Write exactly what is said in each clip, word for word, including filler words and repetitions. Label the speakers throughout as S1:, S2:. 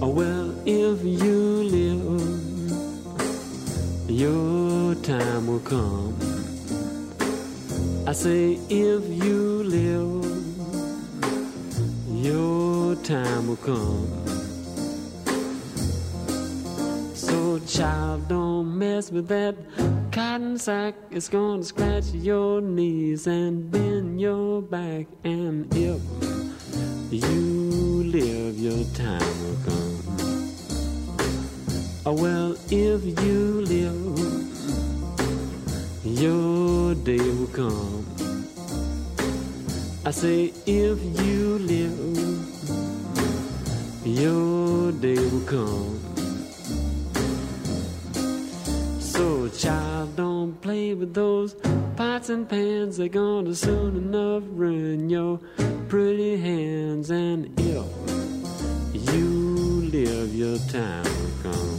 S1: Oh, well, if you live, your time will come. I say, if you live, your time will come. So, child, don't mess with that cotton sack. It's gonna scratch your knees and bend your back. And if you live, your time will come. Oh, well, if you live, your day will come. I say, if you live, your day will come. So, child, don't play with those pots and pans. They're gonna soon enough ruin your pretty hands. And if you live, your time will come.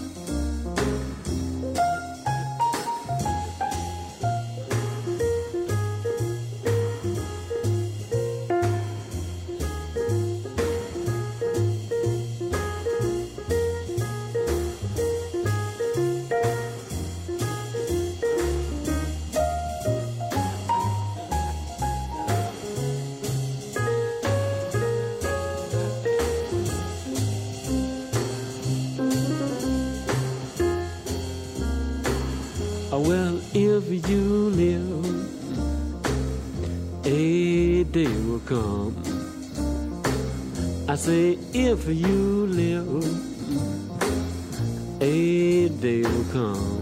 S1: Well, if you live, a day will come. I say, if you live, a day will come.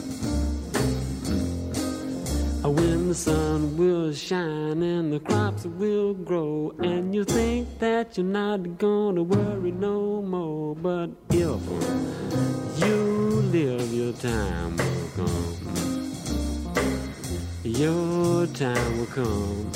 S1: When the sun will shine and the crops will grow, and you think that you're not gonna worry no more. But if you live, your time will come. Your time will come.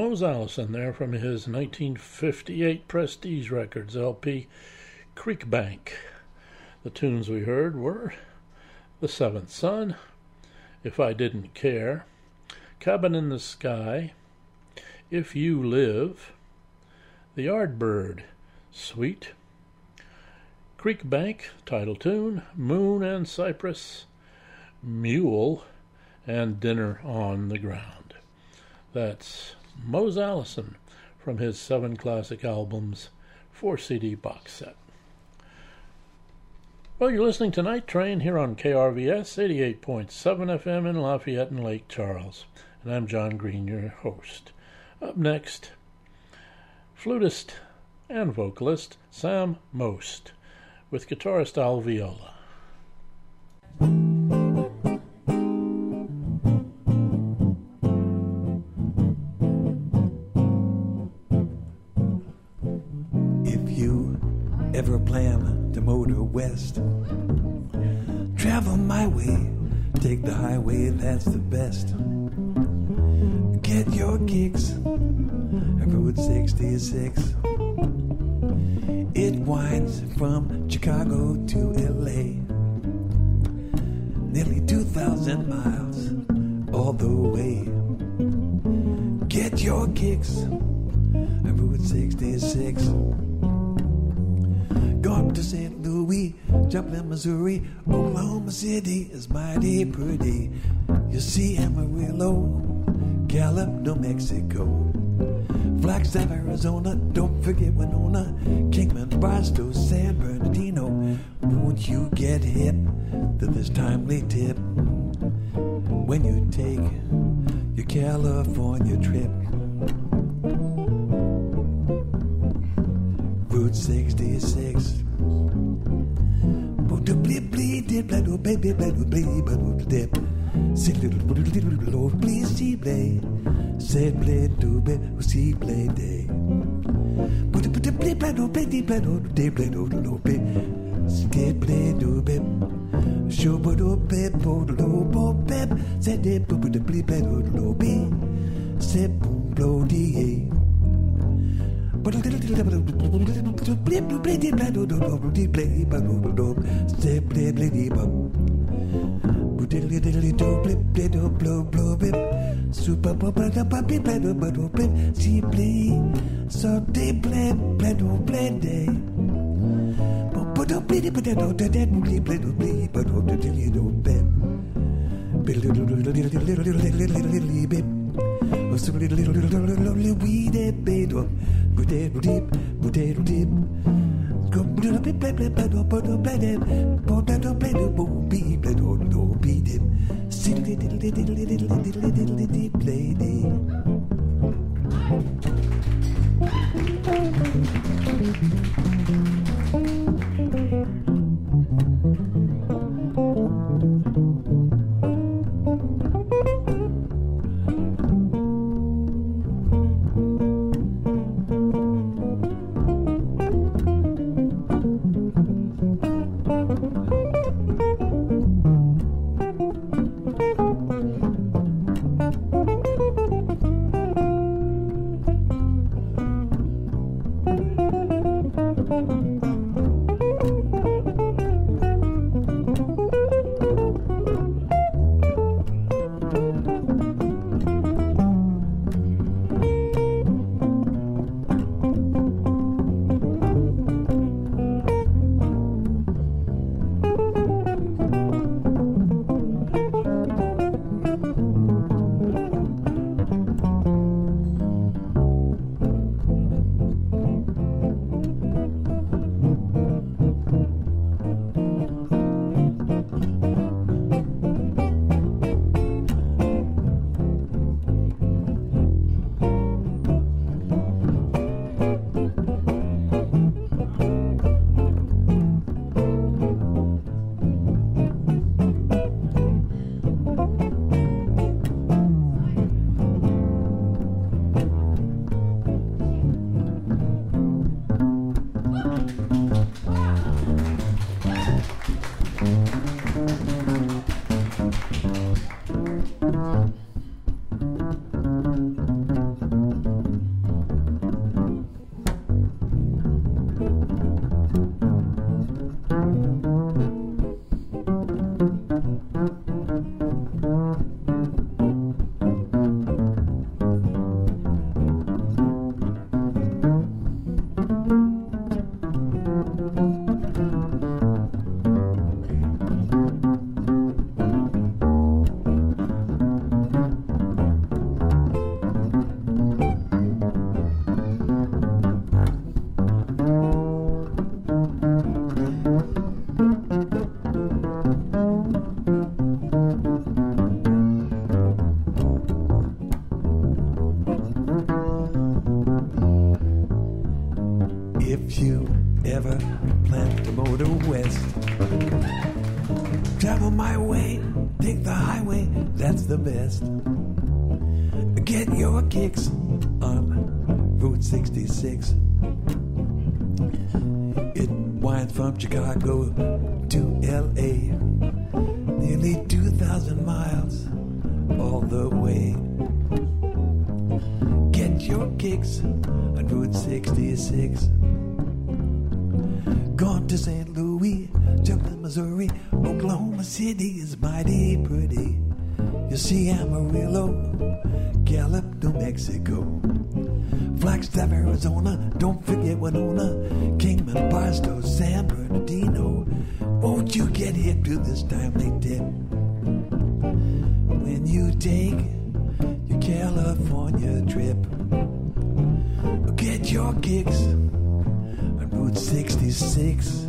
S2: Mose Allison there from his nineteen fifty-eight Prestige Records L P, Creek Bank. The tunes we heard were The Seventh Son, If I Didn't Care, Cabin in the Sky, If You Live, The Yardbird, Sweet, Creek Bank, title tune, Moon and Cypress, Mule, and Dinner on the Ground. That's Mose Allison from his seven classic albums, four C D box set. Well, you're listening to Night Train here on K R V S eighty-eight point seven F M in Lafayette and Lake Charles, and I'm John Green, your host. Up next, flutist and vocalist Sam Most with guitarist Al Viola.
S3: Ever plan to motor west, travel my way, take the highway, that's the best. Get your kicks at Route sixty-six. It winds from Chicago to L A, nearly two thousand miles all the way. Get your kicks at Route sixty-six. Gone to Saint Louis, Joplin, Missouri, Oklahoma City is mighty pretty. You see Amarillo, Gallup, New Mexico, Flagstaff, Arizona, don't forget Winona, Kingman, Barstow, San Bernardino. Won't you get hip to this timely tip when you take your California trip? Route sixty-six. Bleep bleep dip bleep baby bleep bleep bleep dip. Sit little little little please see play. Said bleep do be see play day. Put it put it bleep bleep bleep bleep bleep bleep bleep bleep. Skip bleep do be. Show but do be bo do bo be. Said it put it bleep bleep do be. Said boom blow di. But a little blip blip blip blip blip blip step blip blip blip diddly diddly do blip blip blow blow blip super blip blip blip blip blip see play so they blip blip blip day but a blip blip blip blip blip blip blip but diddly do blip blip little little little little little bit so little little little little we did bait up potato dip potato dip go little bit blah blah blah blah blah blah potato blah blah be blah blah be dip still little little little little little little little play day. If you ever plan to motor west, travel my way, take the highway, that's the best. Get your kicks on Route sixty-six. It winds from Chicago to L A, nearly two thousand miles all the way. Get your kicks on Route sixty-six. Gone to Saint Louis, Joplin, Missouri, Oklahoma City is mighty pretty. You see Amarillo, Gallup, New Mexico, Flagstaff, Arizona, don't forget Winona, Kingman, Barstow, San Bernardino. Won't you get hip to this timely tip? When you take your California trip, get your kicks on Route sixty-six.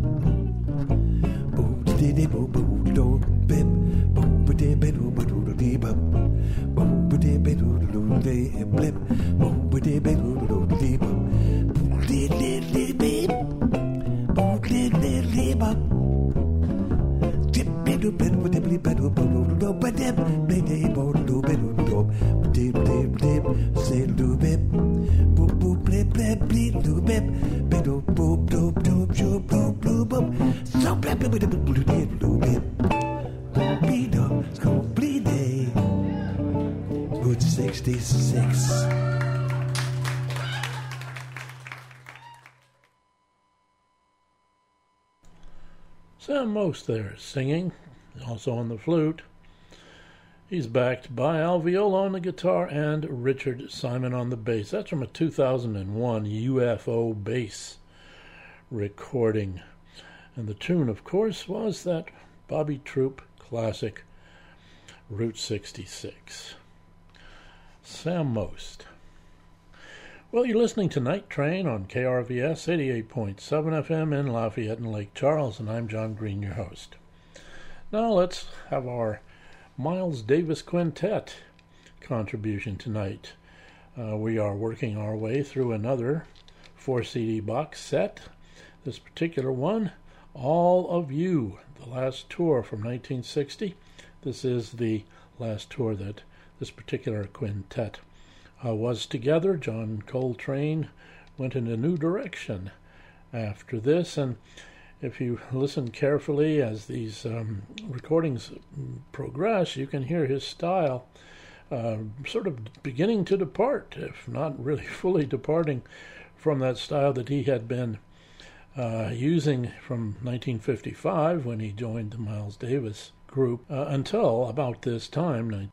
S3: Route sixty-six.
S2: Sam Most there singing, also on the flute. He's backed by Al Viola on the guitar and Richard Simon on the bass. That's from a two thousand one U F O bass recording. And the tune, of course, was that Bobby Troup classic, Route sixty-six. Sam Most. Well, you're listening to Night Train on K R V S eighty-eight point seven F M in Lafayette and Lake Charles, and I'm John Green, your host. Now let's have our Miles Davis Quintet contribution tonight. Uh, we are working our way through another four C D box set. This particular one, All of You, the last tour from nineteen sixty. This is the last tour that this particular quintet uh, was together. John Coltrane went in a new direction after this, and if you listen carefully as these um, recordings progress, you can hear his style uh, sort of beginning to depart, if not really fully departing from that style that he had been uh, using from nineteen fifty-five when he joined the Miles Davis group uh, until about this time.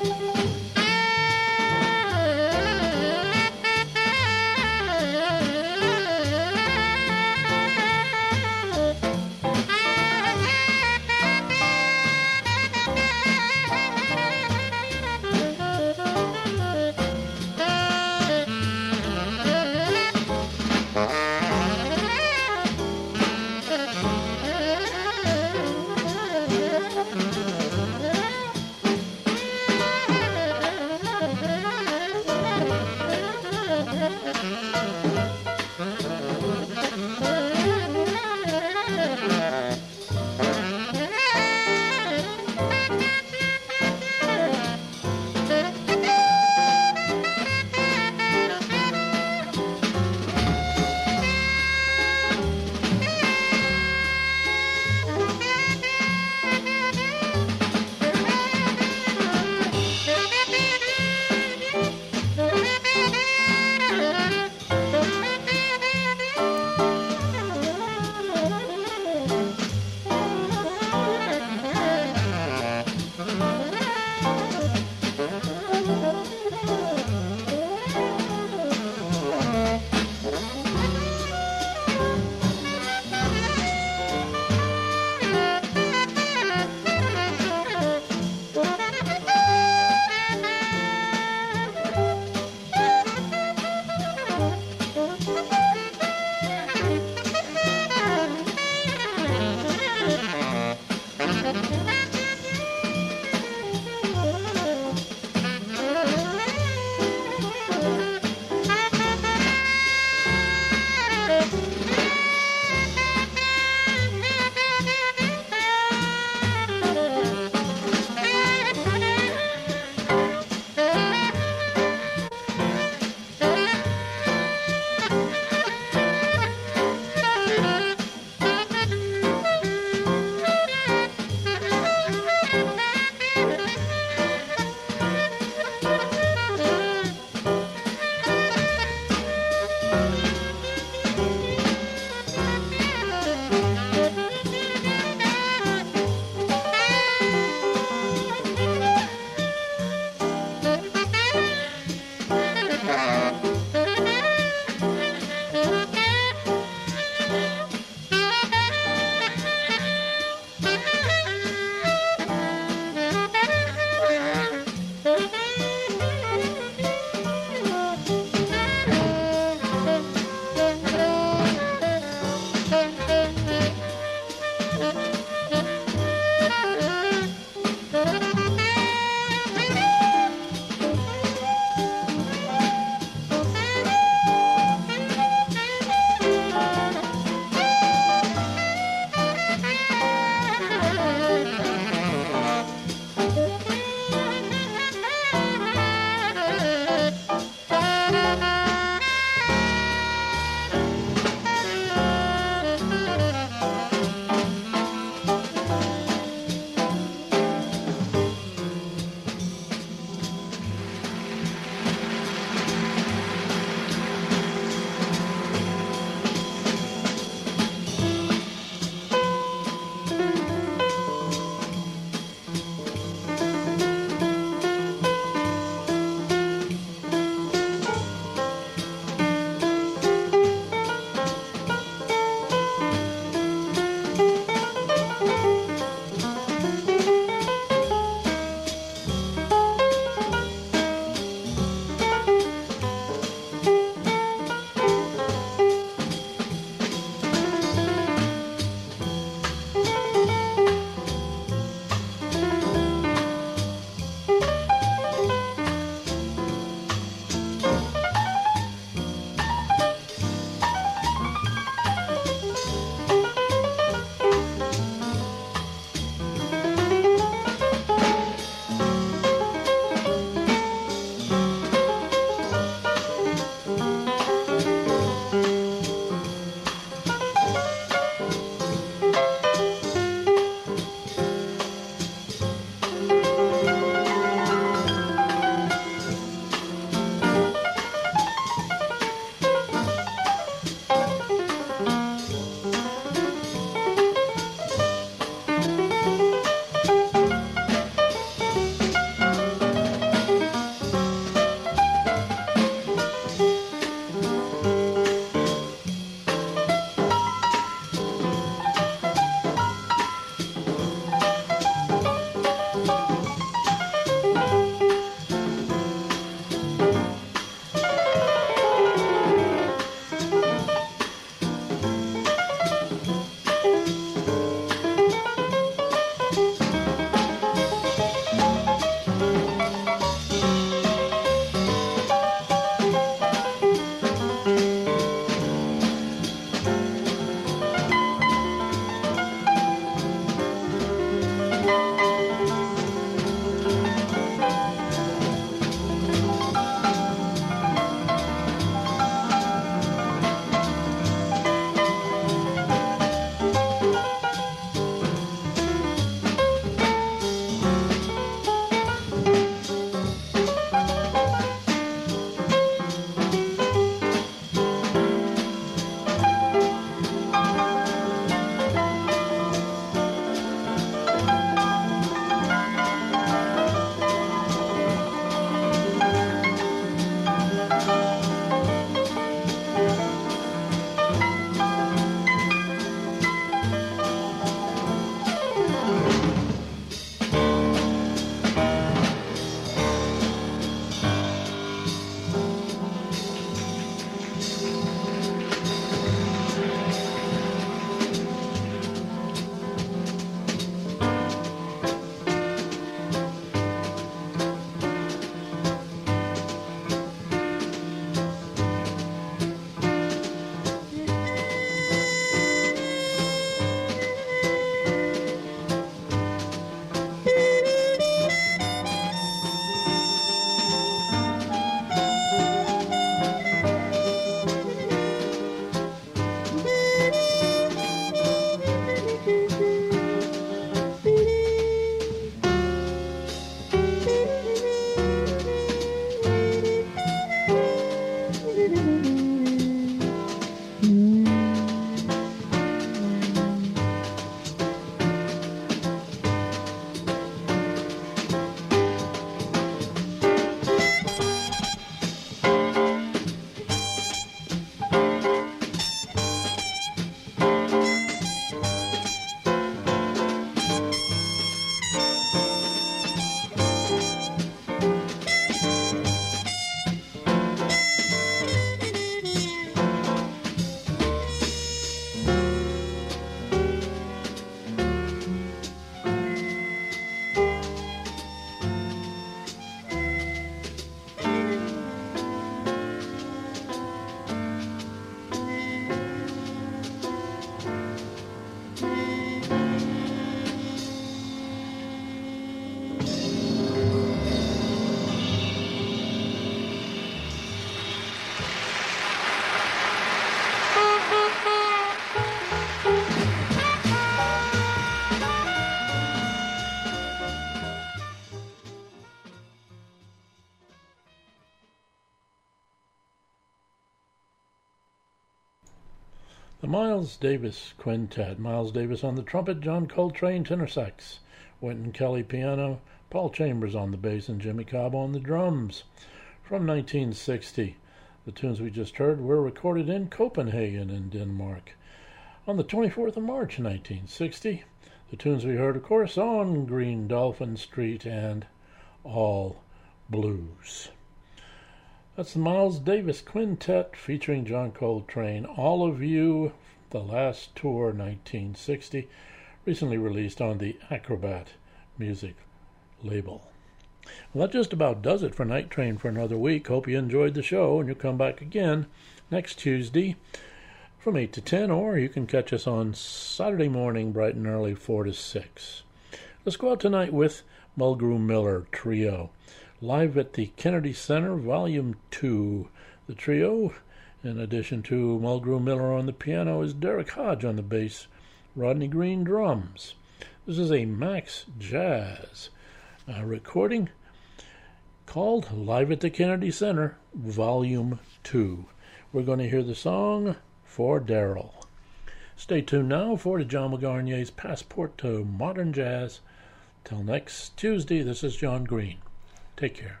S2: The Miles Davis Quintet. Miles Davis on the trumpet, John Coltrane tenor sax, Wynton Kelly piano, Paul Chambers on the bass, and Jimmy Cobb on the drums. From nineteen sixty, the tunes we just heard were recorded in Copenhagen in Denmark. On the twenty-fourth of March nineteen sixty, the tunes we heard, of course, on Green Dolphin Street and All Blues. That's the Miles Davis Quintet featuring John Coltrane. All of You, the last tour, nineteen sixty, recently released on the Acrobat Music label. Well, that just about does it for Night Train for another week. Hope you enjoyed the show, and you'll come back again next Tuesday from eight to ten, or you can catch us on Saturday morning bright and early, four to six. Let's go out tonight with Mulgrew Miller Trio, live at the Kennedy Center, Volume two. The trio, in addition to Mulgrew Miller on the piano, is Derek Hodge on the bass, Rodney Green drums. This is a Max Jazz uh, recording called Live at the Kennedy Center, Volume two. We're going to hear the song For Darryl. Stay tuned now for John McGarnier's Passport to Modern Jazz. Till next Tuesday, this is John Green. Take care.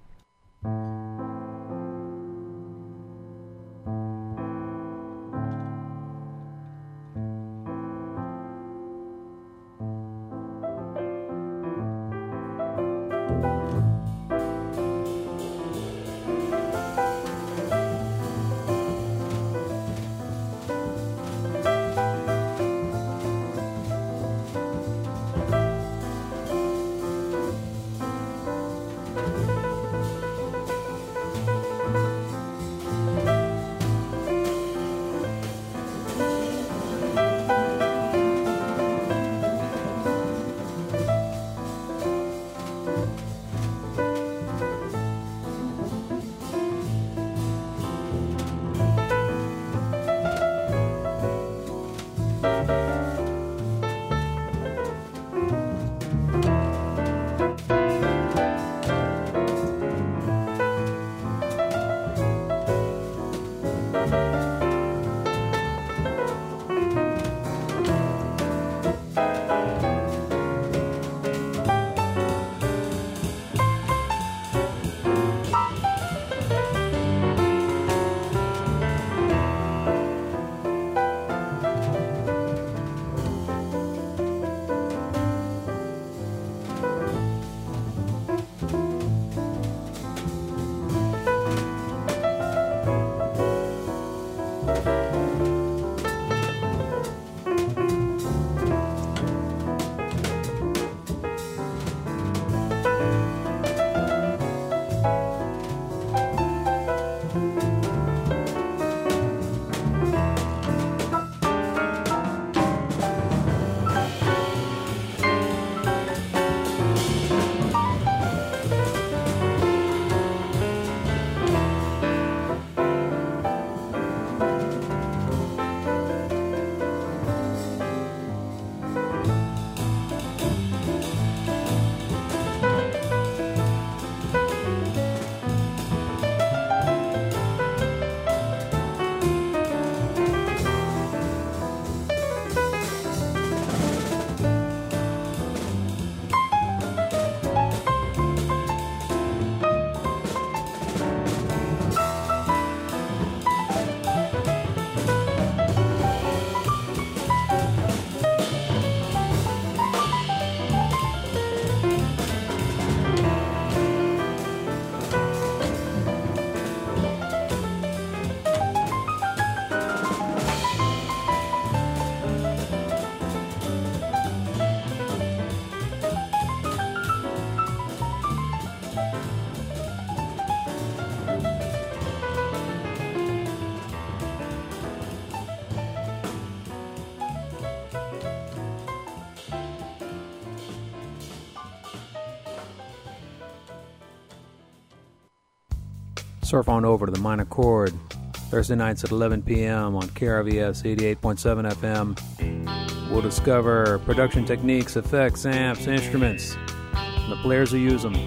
S4: Surf on over to the Minor Chord, Thursday nights at eleven p.m. on K R V S eighty-eight point seven F M. We'll discover production techniques, effects, amps, instruments, and the players who use them.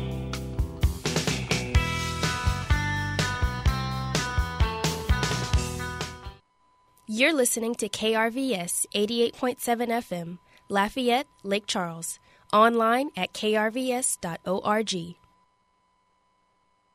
S5: You're listening to K R V S eighty-eight point seven F M, Lafayette, Lake Charles. Online at k r v s dot org.